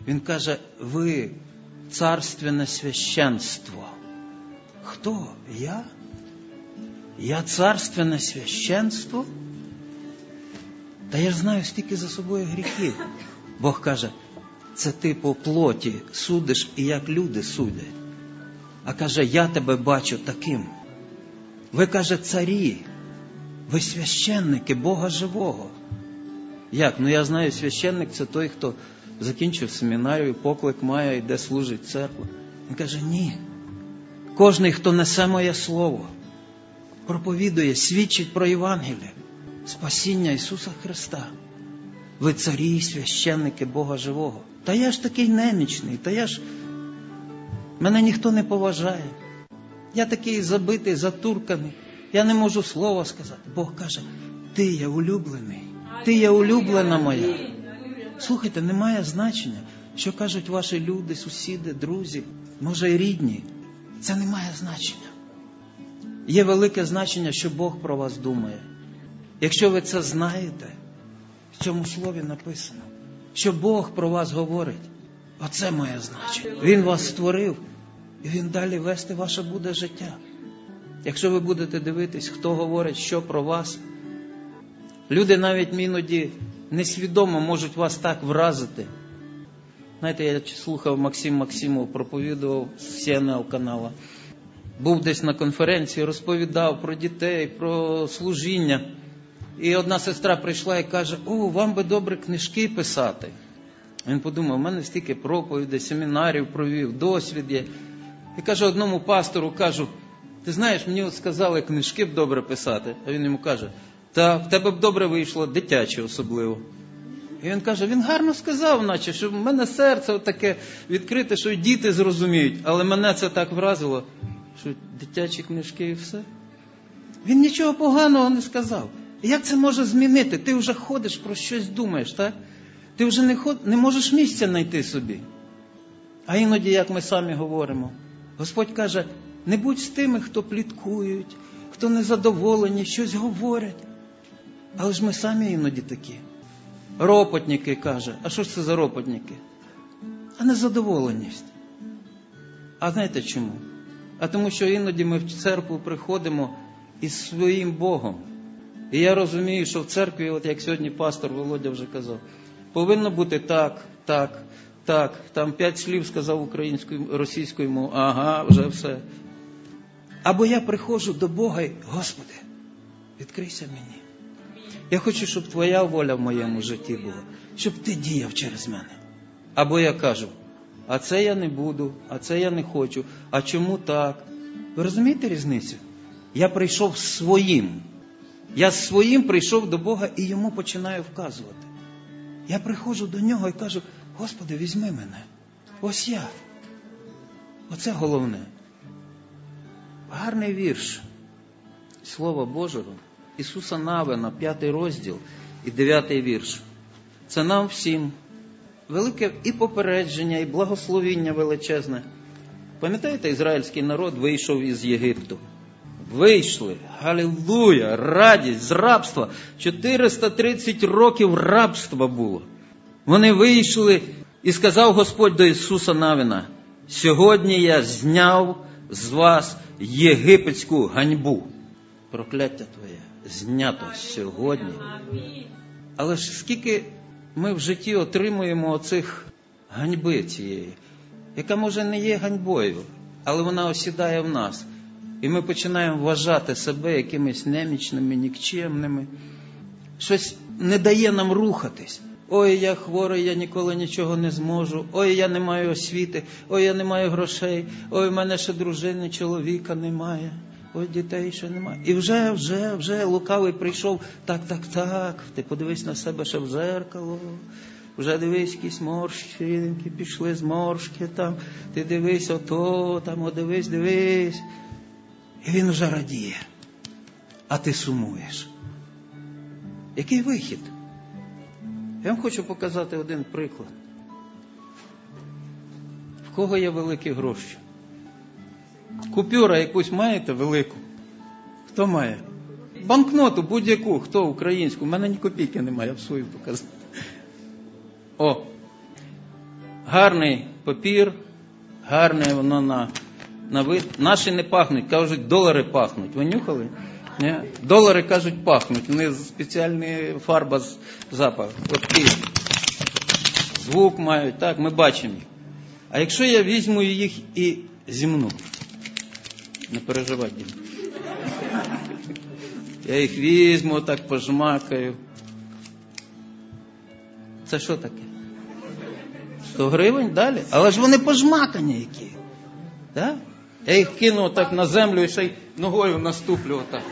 Він каже, ви царственне священство. Хто? Я? Я царственне священство? Та я ж знаю стільки за собою гріхів. Бог каже, це ти по плоті судиш і як люди судять. А каже, я тебе бачу таким. Ви, каже, царі. Ви священники Бога живого. Як? Ну я знаю, священник це той, хто закінчив семінарію, поклик має, йде служить в церкву. Він каже, ні. Кожний, хто несе моє слово, проповідує, свідчить про Євангеліє, спасіння Ісуса Христа. Ви царі і священники Бога живого. Та я ж такий немічний, мене ніхто не поважає. Я такий забитий, затурканий. Я не можу слова сказати. Бог каже, ти є улюблений. Ти є улюблена моя. Слухайте, немає значення, що кажуть ваші люди, сусіди, друзі, може і рідні. Це не має значення. Є велике значення, що Бог про вас думає. Якщо ви це знаєте, в цьому слові написано, що Бог про вас говорить, оце має значення. Він вас створив, і Він далі вести ваше буде життя. Якщо ви будете дивитись, хто говорить, що про вас, люди навіть іноді несвідомо можуть вас так вразити. Знаєте, я слухав Максим Максимов, проповідував з CNN каналу. Був десь на конференції, розповідав про дітей, про служіння. І одна сестра прийшла і каже, вам би добре книжки писати. Він подумав, в мене стільки проповідей, семінарів провів, досвід є. І каже одному пастору, кажу, ти знаєш, мені от сказали книжки б добре писати. А він йому каже, та в тебе б добре вийшло, дитяче особливо. І він каже, він гарно сказав, наче, що в мене серце таке відкрите, що й діти зрозуміють. Але мене це так вразило, що дитячі книжки і все. Він нічого поганого не сказав. І як це може змінити? Ти вже ходиш, про щось думаєш, так? Ти вже не можеш місця знайти собі. А іноді, як ми самі говоримо, Господь каже, не будь з тими, хто пліткують, хто незадоволені, щось говорять. Але ж ми самі іноді такі. Ропотники, каже. А що ж це за ропотники? А незадоволеність. А знаєте чому? А тому, що іноді ми в церкву приходимо із своїм Богом. І я розумію, що в церкві, от як сьогодні пастор Володя вже казав, повинно бути так, так, так. Там 5 слів сказав українською, російською мовою. Ага, вже все. Або я приходжу до Бога і, Господи, відкрийся мені. Я хочу, щоб Твоя воля в моєму житті була. Щоб Ти діяв через мене. Або я кажу, а це я не буду, а це я не хочу. А чому так? Ви розумієте різницю? Я прийшов своїм. Я своїм прийшов до Бога і Йому починаю вказувати. Я приходжу до Нього і кажу, Господи, візьми мене. Ось я. Оце головне. Гарний вірш Слова Божого Ісуса Навина, 5 розділ і 9 вірш. Це нам всім велике і попередження, і благословіння величезне. Пам'ятаєте, ізраїльський народ вийшов із Єгипту? Вийшли, галілуя, радість з рабства. 430 років рабства було. Вони вийшли, і сказав Господь до Ісуса Навина, сьогодні я зняв з вас єгипетську ганьбу. Прокляття Твоє знято сьогодні. Але ж скільки ми в житті отримуємо оцих ганьби цієї, яка може не є ганьбою, але вона осідає в нас. І ми починаємо вважати себе якимись немічними, нікчемними. Щось не дає нам рухатись. Ой, я хворий, я ніколи нічого не зможу. Ой, я не маю освіти. Ой, я не маю грошей. Ой, в мене ще дружини, чоловіка немає. Ой, дітей ще немає. І вже лукавий прийшов. Так. Ти подивись на себе ще в зеркало. Вже дивись, якісь морщинки пішли з моршки там. Ти дивись ото, там, дивись. І він вже радіє. А ти сумуєш. Який вихід? Я вам хочу показати один приклад. В кого є великі гроші? Купюра якусь маєте велику? Хто має? Банкноту будь-яку. Хто українську? У мене ні копійки немає, я б свою показав. гарний папір, гарне воно на вид. Наші не пахнуть, кажуть, долари пахнуть. Ви нюхали? Ні? Долари, кажуть, пахнуть. У них спеціальна фарба з запаху. От такі. Звук мають, так, ми бачимо їх. А якщо я візьму їх і зімну? Не переживай, Дім. Я їх візьму, так пожмакаю. Це що таке? 100 гривень далі? Але ж вони пожмакані які. Так? Я їх кину отак на землю і ще й ногою наступлю отак.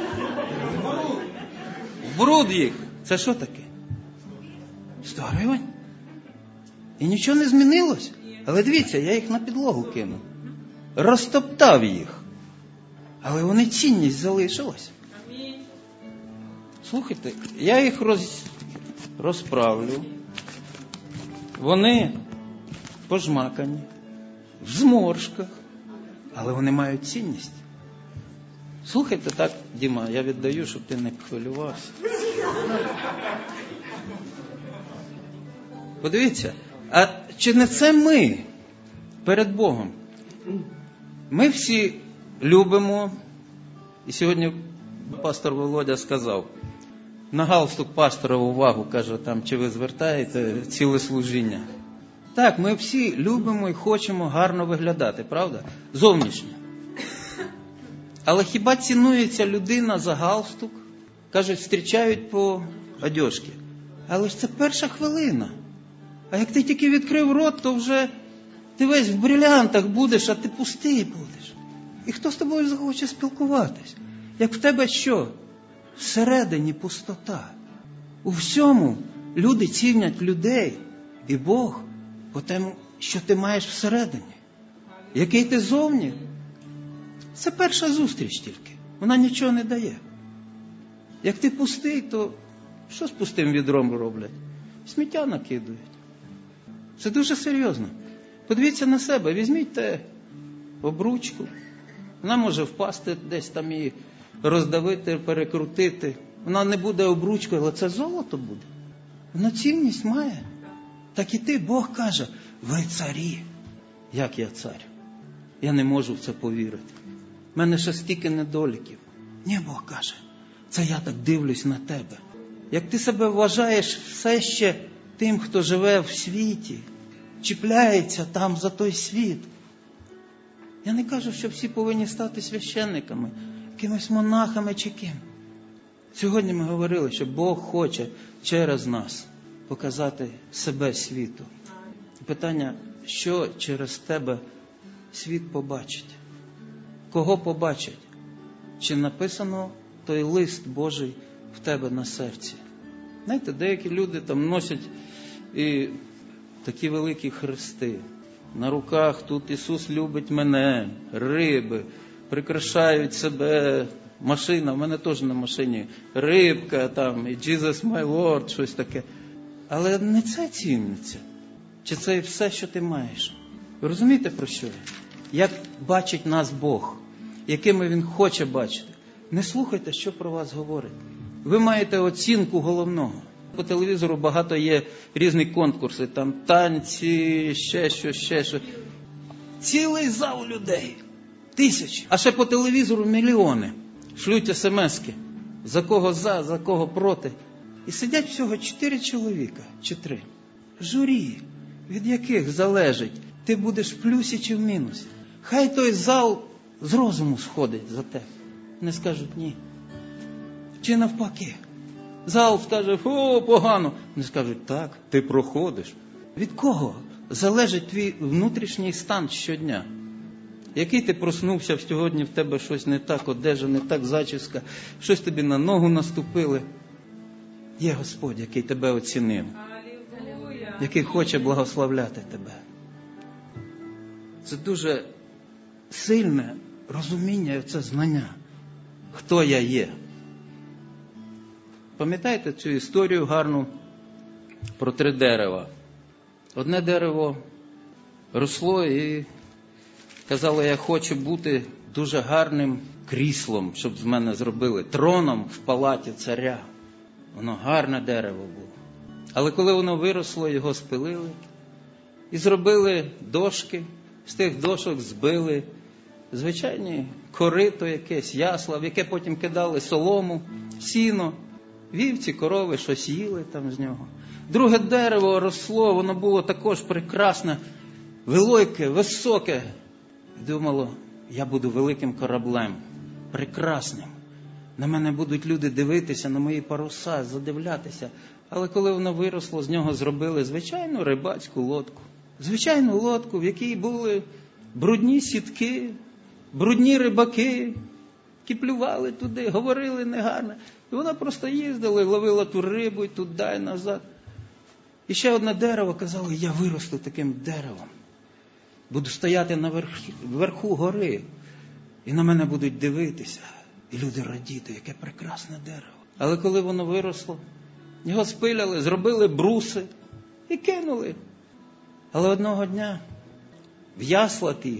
В бруд їх. Це що таке? 100 гривень? І нічого не змінилось. Але дивіться, я їх на підлогу кинув. Розтоптав їх. Але вони цінність залишилась. Слухайте, я їх розправлю. Вони пожмакані, в зморшках, але вони мають цінність. Слухайте так, Діма, я віддаю, щоб ти не хвилювався. Подивіться, а чи не це ми перед Богом? Ми всі любимо, і сьогодні пастор Володя сказав, на галстук пастора увагу, каже, там, чи ви звертаєте ціле служіння. Так, ми всі любимо і хочемо гарно виглядати, правда? Зовнішньо. Але хіба цінується людина за галстук? Кажуть, зустрічають по одежці. Але ж це перша хвилина. А як ти тільки відкрив рот, то вже ти весь в брилянтах будеш, а ти пустий будеш. І хто з тобою захоче спілкуватись? Як в тебе що? Всередині пустота. У всьому люди цінять людей і Бог по тому, що ти маєш всередині. Який ти зовні? Це перша зустріч тільки. Вона нічого не дає. Як ти пустий, то що з пустим відром роблять? Сміття накидують. Це дуже серйозно. Подивіться на себе, візьміть те обручку. Вона може впасти десь там і роздавити, перекрутити. Вона не буде обручкою, але це золото буде. Воно цінність має. Так і ти, Бог каже, ви царі. Як я цар? Я не можу в це повірити. В мене ще стільки недоліків. Ні, Бог каже, це я так дивлюсь на тебе. Як ти себе вважаєш все ще тим, хто живе в світі, чіпляється там за той світ. Я не кажу, що всі повинні стати священниками, якимось монахами чи ким. Сьогодні ми говорили, що Бог хоче через нас показати себе світу. Питання, що через тебе світ побачить? Кого побачить? Чи написано той лист Божий в тебе на серці? Знаєте, деякі люди там носять і такі великі хрести. На руках тут Ісус любить мене, риби, прикрашають себе, машина, в мене теж на машині, рибка там, і Jesus my Lord, щось таке. Але не це ціниться. Чи це все, що ти маєш? Ви розумієте, про що я? Як бачить нас Бог, якими Він хоче бачити. Не слухайте, що про вас говорить. Ви маєте оцінку головного. По телевізору багато є різні конкурси, там танці, ще щось. Цілий зал людей. Тисячі. А ще по телевізору мільйони. Шлють смски. За кого за кого проти. І сидять всього 4 чоловіка, чи 3. Журі, від яких залежить, ти будеш в плюсі чи в мінусі. Хай той зал з розуму сходить за тебе. Не скажуть ні. Чи навпаки. Зал скаже, о, погано. Не скажуть, так, ти проходиш. Від кого залежить твій внутрішній стан щодня? Який ти проснувся, сьогодні в тебе щось не так, одежа не так, зачіска, щось тобі на ногу наступили. Є Господь, який тебе оцінив, який хоче благословляти тебе. Це дуже сильне розуміння, це знання, хто я є. Пам'ятаєте цю історію гарну про 3 дерева? Одне дерево росло і казало, я хочу бути дуже гарним кріслом, щоб з мене зробили, троном в палаті царя. Воно гарне дерево було. Але коли воно виросло, його спилили, І зробили дошки, з тих дошок збили звичайні корито якесь, ясла, в яке потім кидали солому, сіно. Вівці, корови щось їли там з нього. Друге дерево росло, воно було також прекрасне, велике, високе. Думало, я буду великим кораблем, прекрасним. На мене будуть люди дивитися, на мої паруса, задивлятися. Але коли воно виросло, з нього зробили звичайну рибацьку лодку. Звичайну лодку, в якій були брудні сітки, брудні рибаки, киплювали туди, говорили негарно. І вона просто їздила і ловила ту рибу, і туди, і назад. І ще одне дерево казало, я виросту таким деревом. Буду стояти вверху гори, і на мене будуть дивитися. І люди радіти, яке прекрасне дерево. Але коли воно виросло, його спиляли, зробили бруси і кинули. Але одного дня в ясла ті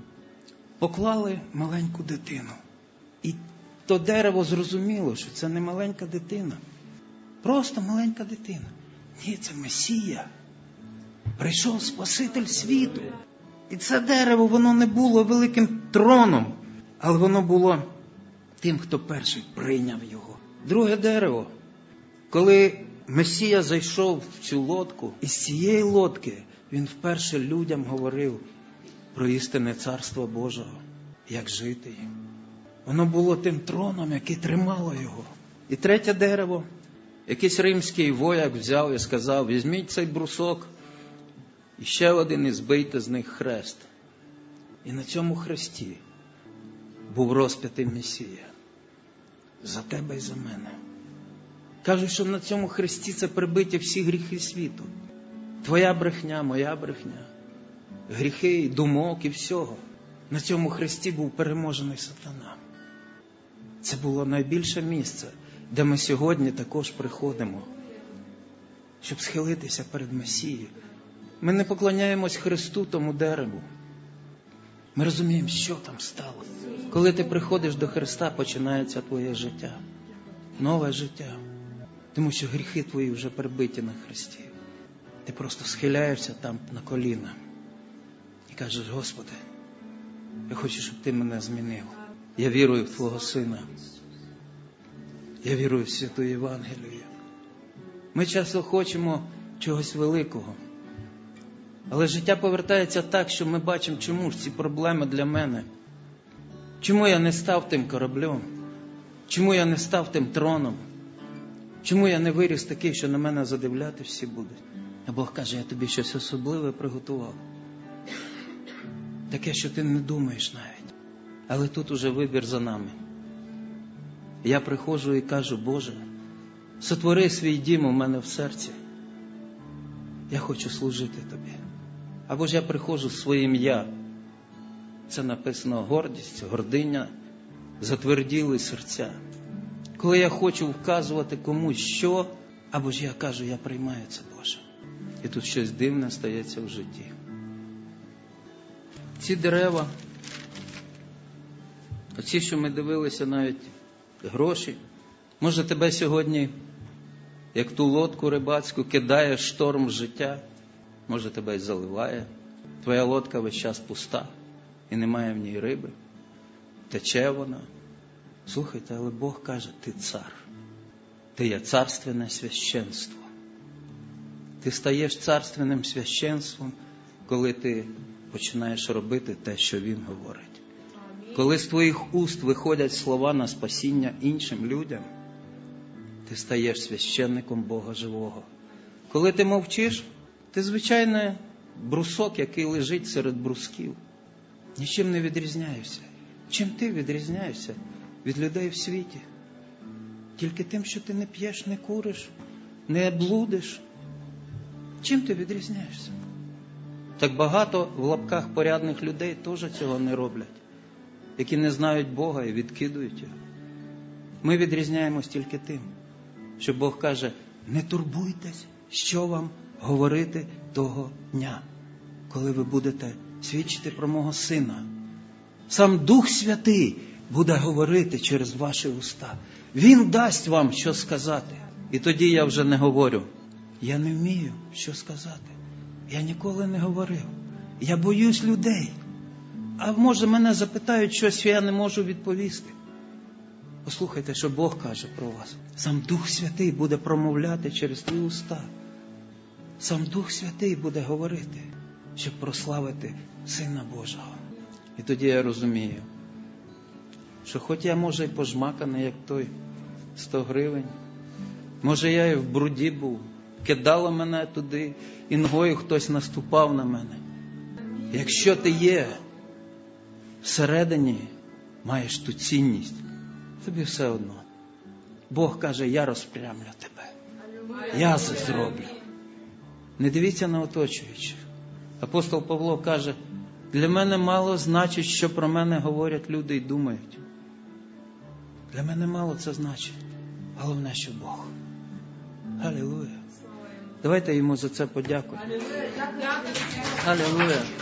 поклали маленьку дитину. І то дерево зрозуміло, що це не маленька дитина. Просто маленька дитина. Ні, це Месія. Прийшов Спаситель світу. І це дерево, воно не було великим троном, але воно було тим, хто перший прийняв його. Друге дерево. Коли Месія зайшов в цю лодку, із цієї лодки він вперше людям говорив про істинне Царство Божого, як жити їм. Воно було тим троном, який тримало його. І третє дерево. Якийсь римський вояк взяв і сказав, візьміть цей брусок і ще один і збийте з них хрест. І на цьому хресті був розп'ятий Месія. За тебе і за мене. Кажуть, що на цьому хресті це прибиті всі гріхи світу. Твоя брехня, моя брехня. Гріхи, і думок і всього. На цьому хресті був переможений сатана. Це було найбільше місце, де ми сьогодні також приходимо, щоб схилитися перед Месією. Ми не поклоняємось Христу, тому дереву. Ми розуміємо, що там стало. Коли ти приходиш до Христа, починається твоє життя. Нове життя. Тому що гріхи твої вже прибиті на Христі. Ти просто схиляєшся там на коліна і кажеш, Господи, я хочу, щоб Ти мене змінив. Я вірую в Твого Сина. Я вірую в Святу Євангелію. Ми часто хочемо чогось великого. Але життя повертається так, що ми бачимо, чому ж ці проблеми для мене. Чому я не став тим кораблем? Чому я не став тим троном? Чому я не виріс такий, що на мене задивляти всі будуть? А Бог каже, я тобі щось особливе приготував. Таке, що ти не думаєш навіть. Але тут уже вибір за нами. Я приходжу і кажу, Боже, сотвори свій дім у мене в серці. Я хочу служити Тобі. Або ж я приходжу з своїм «я». Це написано гордість, гординя, затверділи серця. Коли я хочу вказувати комусь що, або ж я кажу, я приймаю це, Боже. І тут щось дивне стається в житті. Ці дерева, оці, що ми дивилися, навіть гроші, може тебе сьогодні, як ту лодку рибацьку, кидає шторм життя, може тебе й заливає. Твоя лодка весь час пуста і немає в ній риби. Тече вона. Слухайте, але Бог каже, ти цар. Ти є царственне священство. Ти стаєш царственним священством, коли ти починаєш робити те, що Він говорить. Коли з твоїх уст виходять слова на спасіння іншим людям, ти стаєш священником Бога живого. Коли ти мовчиш, ти звичайний брусок, який лежить серед брусків. Нічим не відрізняєшся. Чим ти відрізняєшся від людей в світі? Тільки тим, що ти не п'єш, не куриш, не блудиш. Чим ти відрізняєшся? Так багато в лапках порядних людей теж цього не роблять, які не знають Бога і відкидують його. Ми відрізняємось тільки тим, що Бог каже, не турбуйтесь, що вам говорити того дня, коли ви будете свідчити про мого Сина. Сам Дух Святий буде говорити через ваші уста. Він дасть вам, що сказати. І тоді я вже не говорю. Я не вмію, що сказати. Я ніколи не говорив. Я боюсь людей. А може мене запитають щось, я не можу відповісти. Послухайте, що Бог каже про вас. Сам Дух Святий буде промовляти через твої уста. Сам Дух Святий буде говорити, щоб прославити Сина Божого. І тоді я розумію, що хоч я, може, і пожмаканий, як той 100 гривень, може, я і в бруді був, кидало мене туди, і ногою хтось наступав на мене. Якщо ти є всередині, маєш ту цінність, тобі все одно. Бог каже, я розпрямлю тебе. Я це зроблю. Не дивіться на оточуючих. Апостол Павло каже, для мене мало значить, що про мене говорять люди і думають. Для мене мало це значить. Головне, що Бог. Алілуя. Давайте йому за це подякуємо. Алілуя.